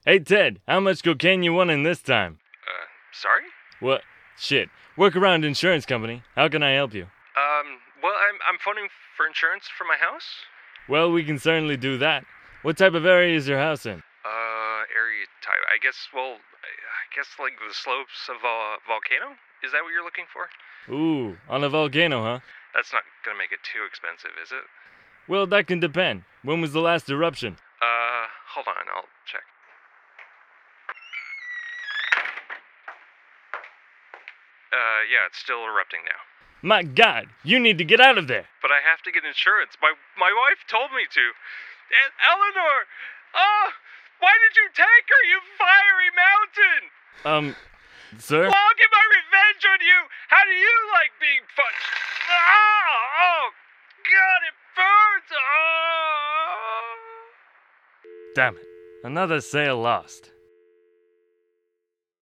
Hey Ted, how much cocaine you wanting this time? Sorry? What? Shit. Work around insurance company. How can I help you? Well, I'm phoning for insurance for my house. Well, we can certainly do that. What type of area is your house in? Area type. I guess like the slopes of a volcano? Is that what you're looking for? Ooh, on a volcano, huh? That's not gonna make it too expensive, is it? Well, that can depend. When was the last eruption? Hold on, I'll check. Yeah, it's still erupting now. My God, you need to get out of there. But I have to get insurance. My wife told me to. Eleanor! Oh! Why did you take her, you fiery mountain? Sir? Well, I'll get my revenge on you! How do you like being punched? Oh! God, it burns! Oh! Damn it. Another sale lost.